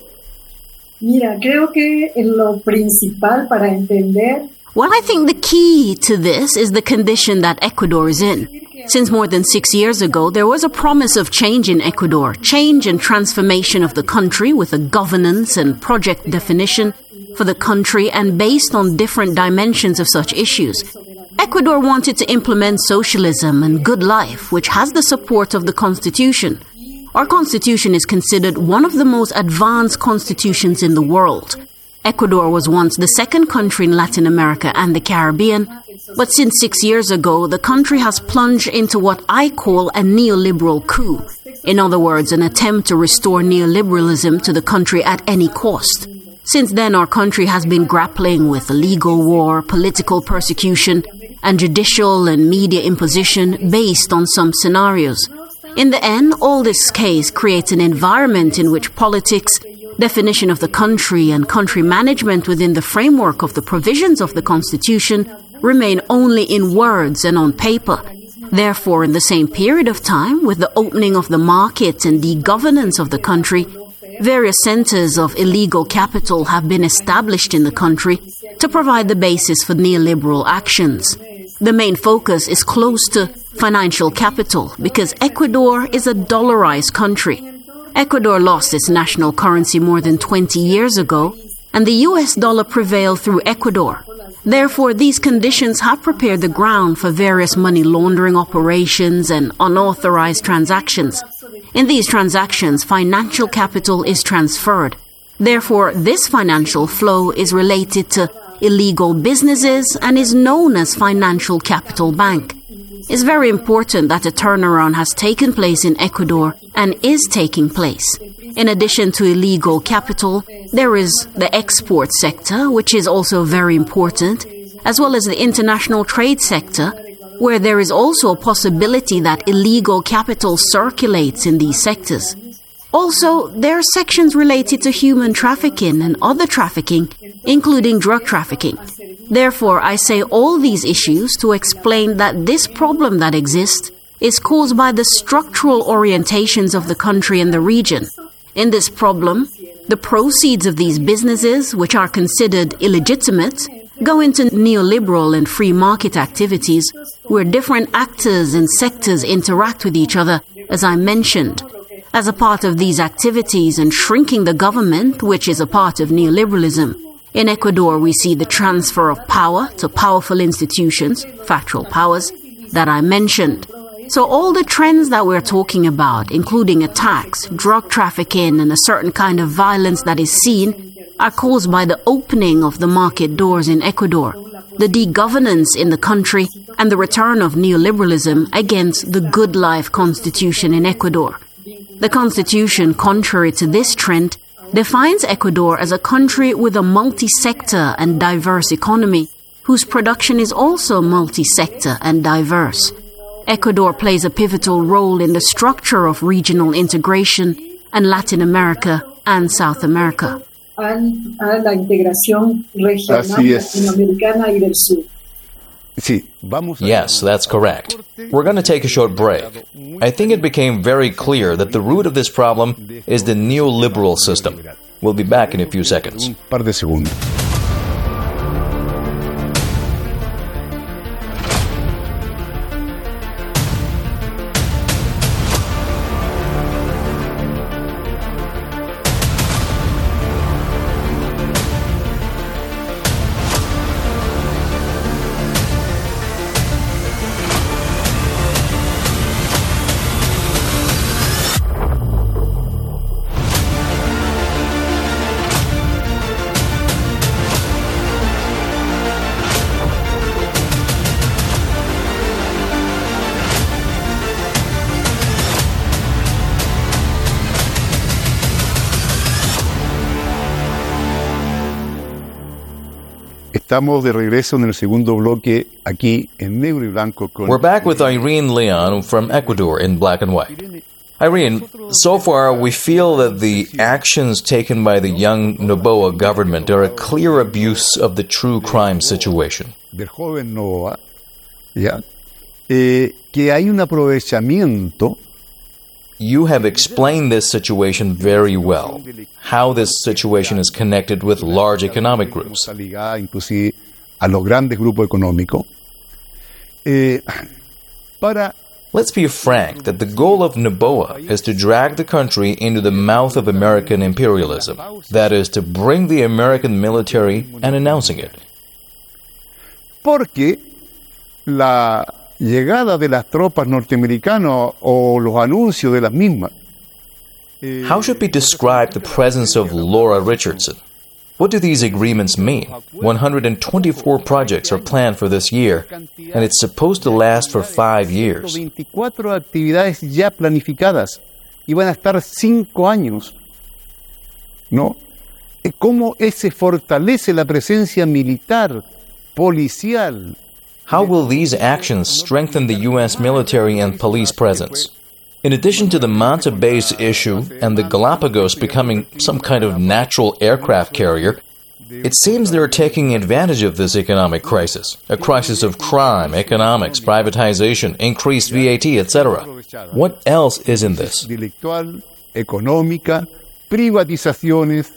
Mira, creo que lo principal para entender. Well, I think the key to this is the condition that Ecuador is in. Since more than six years ago, there was a promise of change in Ecuador, change and transformation of the country with a governance and project definition for the country and based on different dimensions of such issues. Ecuador wanted to implement socialism and good life, which has the support of the constitution. Our constitution is considered one of the most advanced constitutions in the world. Ecuador was once the second country in Latin America and the Caribbean, but since six years ago, the country has plunged into what I call a neoliberal coup. In other words, an attempt to restore neoliberalism to the country at any cost. Since then, our country has been grappling with legal war, political persecution, and judicial and media imposition based on some scenarios. In the end, all this case creates an environment in which politics, definition of the country, and country management within the framework of the provisions of the Constitution remain only in words and on paper. Therefore, in the same period of time, with the opening of the markets and the governance of the country, various centers of illegal capital have been established in the country to provide the basis for neoliberal actions. The main focus is close to financial capital because Ecuador is a dollarized country. Ecuador lost its national currency more than twenty years ago, and the U S dollar prevailed through Ecuador. Therefore, these conditions have prepared the ground for various money laundering operations and unauthorized transactions. In these transactions, financial capital is transferred. Therefore, this financial flow is related to illegal businesses and is known as Financial Capital Bank. It's very important that a turnaround has taken place in Ecuador and is taking place. In addition to illegal capital, there is the export sector, which is also very important, as well as the international trade sector, where there is also a possibility that illegal capital circulates in these sectors. Also, there are sections related to human trafficking and other trafficking, including drug trafficking. Therefore, I say all these issues to explain that this problem that exists is caused by the structural orientations of the country and the region. In this problem, the proceeds of these businesses, which are considered illegitimate, go into neoliberal and free market activities where different actors and sectors interact with each other, as I mentioned. As a part of these activities and shrinking the government, which is a part of neoliberalism, in Ecuador we see the transfer of power to powerful institutions, factual powers, that I mentioned. So all the trends that we're talking about, including attacks, drug trafficking, and a certain kind of violence that is seen, are caused by the opening of the market doors in Ecuador, the de-governance in the country, and the return of neoliberalism against the good life constitution in Ecuador. The constitution, contrary to this trend, defines Ecuador as a country with a multi-sector and diverse economy, whose production is also multi-sector and diverse. Ecuador plays a pivotal role in the structure of regional integration in Latin America and South America. A la integración regional latinoamericana y del sur. Yes, that's correct. We're going to take a short break. I think it became very clear that the root of this problem is the neoliberal system. We'll be back in a few seconds. Estamos de regreso en el segundo bloque aquí en Negro y Blanco con We're back with Irene Leon from Ecuador in Black and White. Irene, so far we feel that the actions taken by the young Noboa government are a clear abuse of the true crime situation. Del joven Noboa, ya, eh, que hay un aprovechamiento. You have explained this situation very well, how this situation is connected with large economic groups. Inclusive a los grandes grupos económicos. Eh, para Let's be frank that the goal of Noboa is to drag the country into the mouth of American imperialism. That is, to bring the American military and announcing it. Porque la llegada de las tropas norteamericanas o los anuncios de las mismas. How should we describe the presence of Laura Richardson? What do these agreements mean? one hundred twenty-four projects are planned for this year, and it's supposed to last for five years. veinticuatro actividades ya planificadas y van a estar cinco años. ¿No? ¿Cómo se fortalece la presencia militar, policial? How will these actions strengthen the U S military and police presence? In addition to the Manta base issue and the Galapagos becoming some kind of natural aircraft carrier, it seems they're taking advantage of this economic crisis, a crisis of crime, economics, privatization, increased V A T, et cetera. What else is in this? Intelectual, económica, privatizaciones,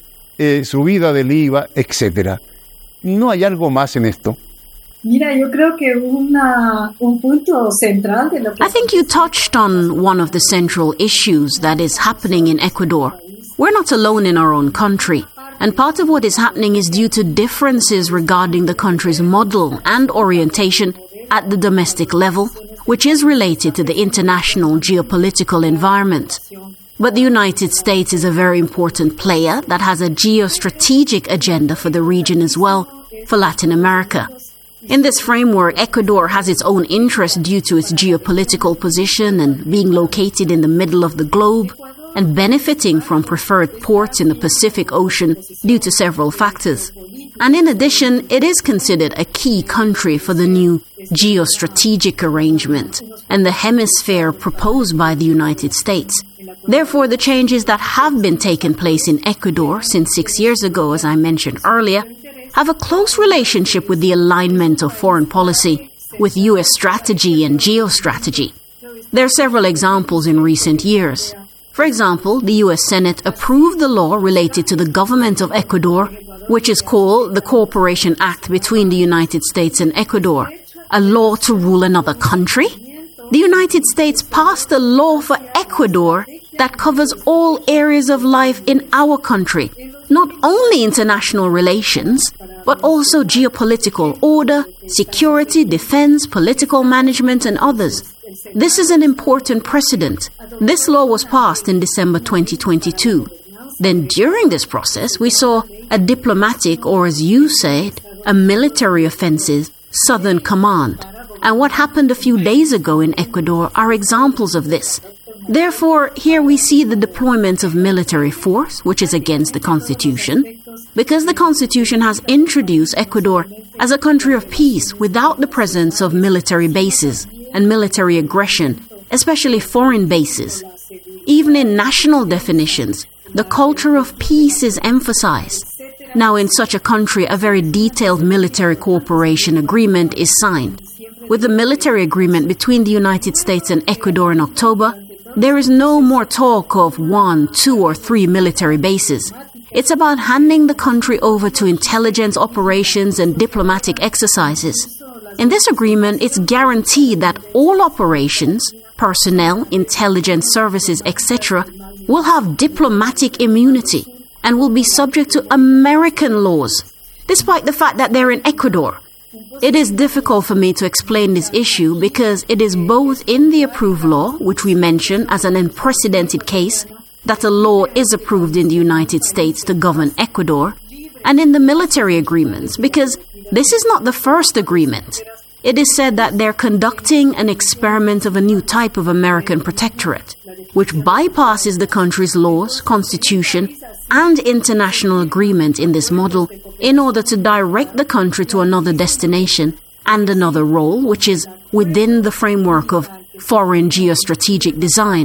eh, subida del I V A, etcétera. ¿No hay algo más en esto? Mira, yo creo que una, un punto central de lo que... I think you touched on one of the central issues that is happening in Ecuador. We're not alone in our own country, and part of what is happening is due to differences regarding the country's model and orientation at the domestic level, which is related to the international geopolitical environment. But the United States is a very important player that has a geostrategic agenda for the region as well, for Latin America. In this framework, Ecuador has its own interest due to its geopolitical position and being located in the middle of the globe and benefiting from preferred ports in the Pacific Ocean due to several factors. And in addition, it is considered a key country for the new geostrategic arrangement and the hemisphere proposed by the United States. Therefore, the changes that have been taking place in Ecuador since six years ago, as I mentioned earlier, have a close relationship with the alignment of foreign policy, with U S strategy and geostrategy. There are several examples in recent years. For example, the U S Senate approved the law related to the government of Ecuador, which is called the Cooperation Act between the United States and Ecuador, a law to rule another country. The United States passed a law for Ecuador that covers all areas of life in our country, not only international relations, but also geopolitical order, security, defense, political management, and others. This is an important precedent. This law was passed in December twenty twenty-two. Then during this process, we saw a diplomatic, or as you said, a military offensive, Southern Command. And what happened a few days ago in Ecuador are examples of this. Therefore, here we see the deployment of military force, which is against the Constitution, because the Constitution has introduced Ecuador as a country of peace without the presence of military bases and military aggression, especially foreign bases. Even in national definitions, the culture of peace is emphasized. Now, in such a country, a very detailed military cooperation agreement is signed. With the military agreement between the United States and Ecuador in October, there is no more talk of one, two, or three military bases. It's about handing the country over to intelligence operations and diplomatic exercises. In this agreement, it's guaranteed that all operations, personnel, intelligence services, et cetera, will have diplomatic immunity and will be subject to American laws, despite the fact that they're in Ecuador. It is difficult for me to explain this issue because it is both in the approved law, which we mention as an unprecedented case, that a law is approved in the United States to govern Ecuador, and in the military agreements, because this is not the first agreement. It is said that they're conducting an experiment of a new type of American protectorate, which bypasses the country's laws, constitution, and international agreement in this model in order to direct the country to another destination and another role, which is within the framework of foreign geostrategic design.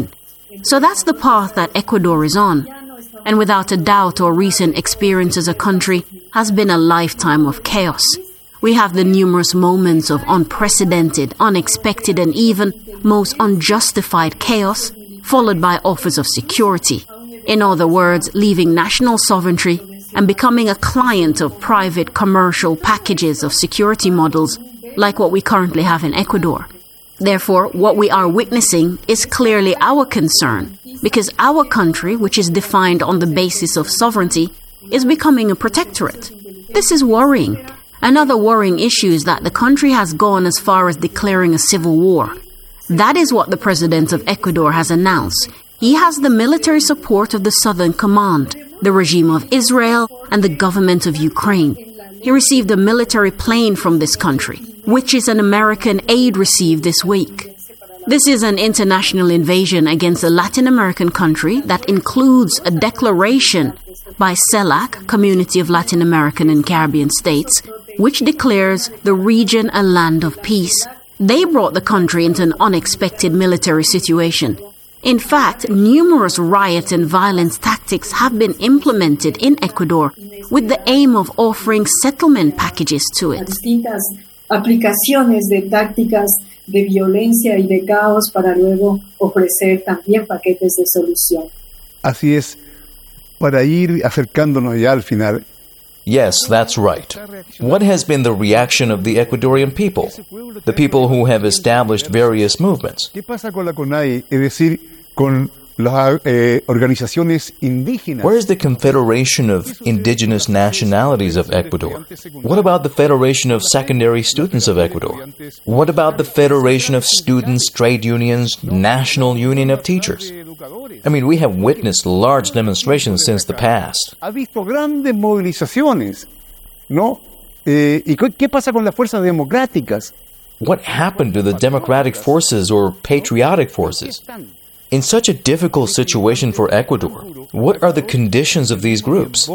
So that's the path that Ecuador is on. And without a doubt, our recent experience as a country has been a lifetime of chaos. We have the numerous moments of unprecedented, unexpected, and even most unjustified chaos, followed by offers of security. In other words, leaving national sovereignty and becoming a client of private commercial packages of security models like what we currently have in Ecuador. Therefore, what we are witnessing is clearly our concern, because our country, which is defined on the basis of sovereignty, is becoming a protectorate. This is worrying. Another worrying issue is that the country has gone as far as declaring a civil war. That is what the president of Ecuador has announced. He has the military support of the Southern Command, the regime of Israel, and the government of Ukraine. He received a military plane from this country, which is an American aid received this week. This is an international invasion against a Latin American country that includes a declaration by CELAC, Community of Latin American and Caribbean States, which declares the region a land of peace. They brought the country into an unexpected military situation. In fact, numerous riot and violence tactics have been implemented in Ecuador with the aim of offering settlement packages to it. Distintas aplicaciones de tácticas de violencia y de caos para luego ofrecer también paquetes de solución. Así es, para ir acercándonos ya al final. Yes, that's right. What has been the reaction of the Ecuadorian people, the people who have established various movements? ¿Qué pasa con la CONAIE, es decir, con las eh, organizaciones indígenas? Where is the Confederation of Indigenous Nationalities of Ecuador? What about the Federation of Secondary Students of Ecuador? What about the Federation of Students, Trade Unions, National Union of Teachers? I mean, we have witnessed large demonstrations since the past. Ha visto grandes movilizaciones, ¿no? Eh, ¿Y qué pasa con las fuerzas democráticas? What happened to the democratic forces or patriotic forces? In such a difficult situation for Ecuador, what are the conditions of these groups?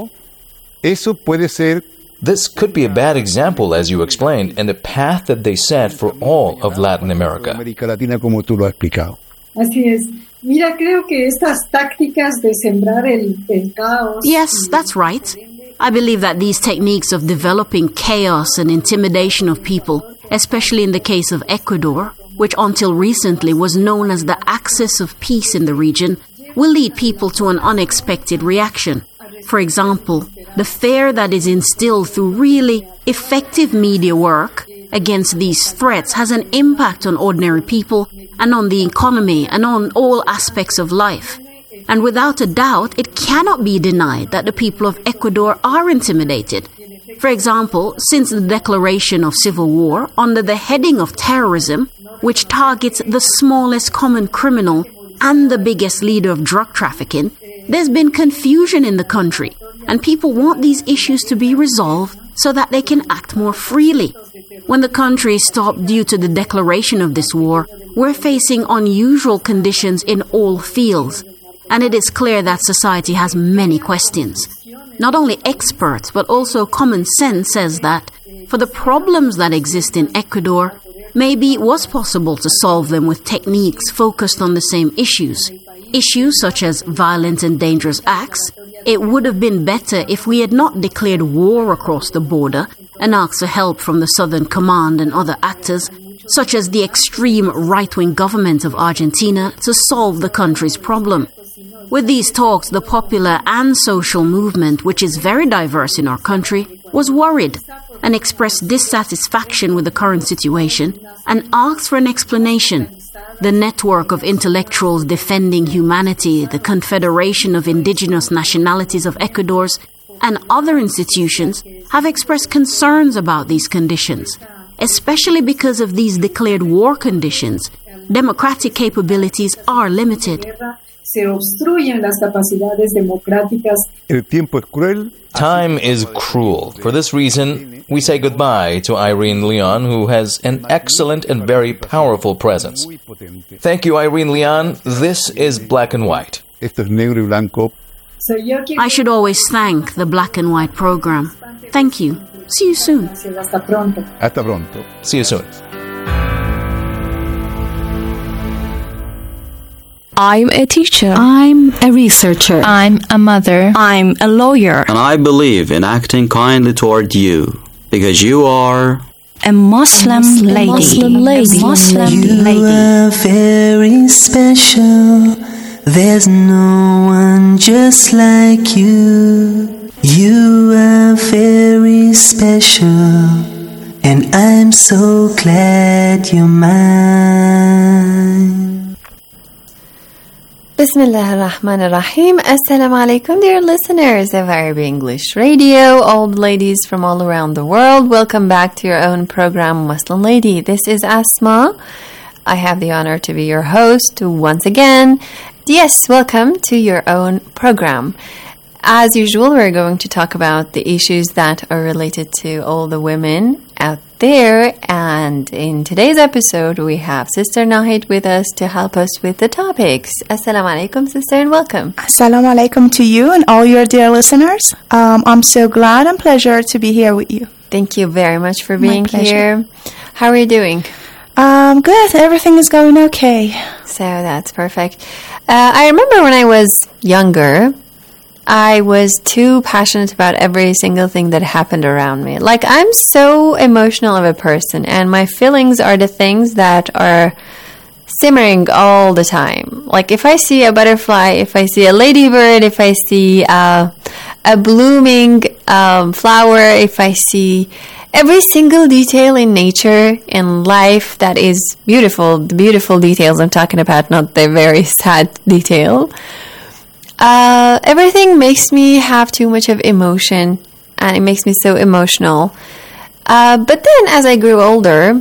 Eso puede ser. This could be a bad example, as you explained, and the path that they set for all of Latin America. América Latina, como tú lo has explicado. Así es. Mira, creo que estas tácticas de sembrar el, el caos. Yes, that's right. I believe that these techniques of developing chaos and intimidation of people, especially in the case of Ecuador, which until recently was known as the axis of peace in the region, will lead people to an unexpected reaction. For example, the fear that is instilled through really effective media work against these threats has an impact on ordinary people and on the economy and on all aspects of life. And without a doubt, it cannot be denied that the people of Ecuador are intimidated. For example, since the declaration of civil war under the heading of terrorism, which targets the smallest common criminal and the biggest leader of drug trafficking, there's been confusion in the country, and people want these issues to be resolved so that they can act more freely. When the country stopped due to the declaration of this war, we're facing unusual conditions in all fields, and it is clear that society has many questions. Not only experts, but also common sense says that for the problems that exist in Ecuador, maybe it was possible to solve them with techniques focused on the same issues. Issues such as violent and dangerous acts. It would have been better if we had not declared war across the border and asked for help from the Southern Command and other actors, such as the extreme right-wing government of Argentina, to solve the country's problem. With these talks, the popular and social movement, which is very diverse in our country, was worried and expressed dissatisfaction with the current situation and asked for an explanation. The network of intellectuals defending humanity, the Confederation of Indigenous Nationalities of Ecuador, and other institutions have expressed concerns about these conditions, especially because of these declared war conditions. Democratic capabilities are limited. Se obstruyen las capacidades democráticas. El tiempo es cruel. Time is cruel. For this reason, we say goodbye to Irene Leon, who has an excellent and very powerful presence. Thank you, Irene Leon. This is Black and White. Esto es negro y blanco. I should always thank the Black and White program. Thank you. See you soon. Hasta pronto. Hasta pronto. See you soon. I'm a teacher. I'm a researcher. I'm a mother. I'm a lawyer. And I believe in acting kindly toward you, because you are a Muslim, Muslim lady. Muslim lady. Muslim you lady. are very special. There's no one just like you. You are very special, and I'm so glad you're mine. Bismillah ar-Rahman ar-Rahim. Assalamu alaikum, dear listeners of Arabic English Radio, old ladies from all around the world. Welcome back to your own program, Muslim Lady. This is Asma. I have the honor to be your host once again. Yes, welcome to your own program. As usual, we're going to talk about the issues that are related to all the women out there. And in today's episode, we have Sister Nahid with us to help us with the topics. Assalamu alaikum, sister, and welcome. Assalamu alaikum to you and all your dear listeners. Um, I'm so glad and pleasure to be here with you. Thank you very much for being here. How are you doing? Um, good. Everything is going okay. So that's perfect. Uh, I remember when I was younger, I was too passionate about every single thing that happened around me. Like, I'm so emotional of a person, and my feelings are the things that are simmering all the time. Like, if I see a butterfly, if I see a ladybird, if I see uh, a blooming um, flower, if I see every single detail in nature, in life that is beautiful, the beautiful details I'm talking about, not the very sad detail, Uh, everything makes me have too much of emotion, and it makes me so emotional. Uh, but then as I grew older,